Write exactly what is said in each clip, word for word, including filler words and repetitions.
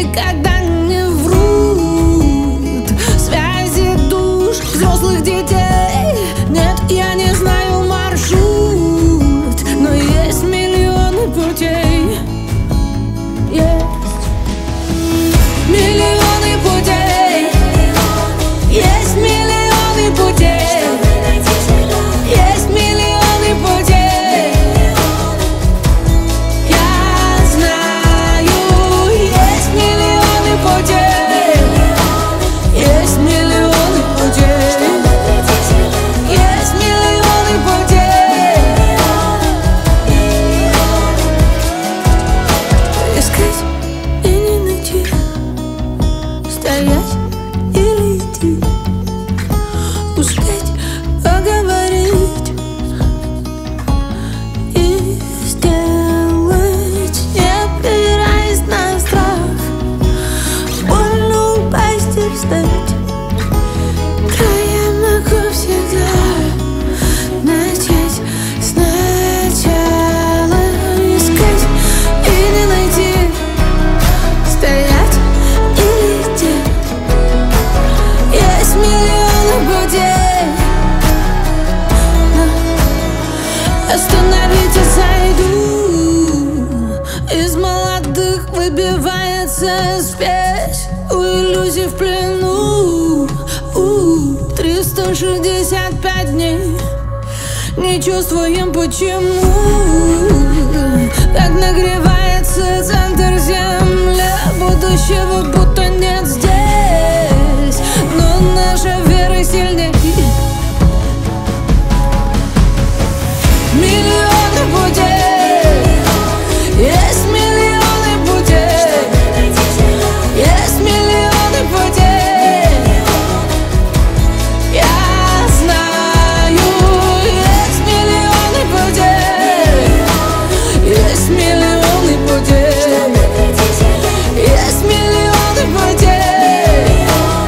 никогда не врут. Связи душ взрослых детей. Нет, я не знаю маршрут, но есть миллионы путей. Есть миллионы путей. Есть миллионы путей. Есть миллионы путей. Я знаю, есть миллионы путей. Есть миллионы путей. Есть миллионы путей. Искать и не найти, стоять или идти, успеть поговорить и сделать, не опираясь на страх. Больно упасть и встать, да я могу всегда начать сначала. Искать и не найти, стоять или идти. Есть миллионы путей. Остановите, зайду. Из молодых выбивается спесь. У иллюзий в плену. У, триста шестьдесят пять дней. Не чувствуем почему. Как нагревается центр земля. Будущего будто нет здесь, но наша вера сильнее. Миллионы путей. Есть миллионы путей. Есть миллионы путей. Я знаю, есть миллионы путей. Есть миллионы путей. Есть миллионы путей.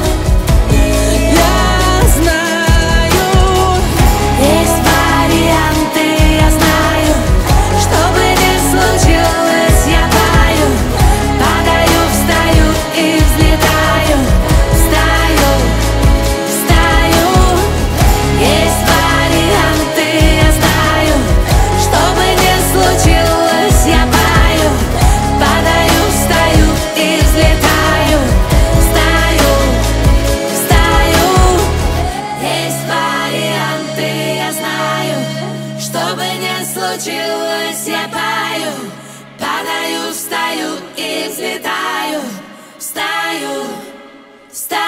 Я знаю, есть варианты, я знаю. Что бы ни случилось, я пою, падаю, встаю и взлетаю. Встаю, встаю. Есть варианты, я знаю. Что бы ни случилось, я пою, падаю, встаю и взлетаю. Встаю, встаю. Есть варианты, я знаю. Что бы ни случилось, я пою, падаю, встаю и взлетаю. Встаю, встаю.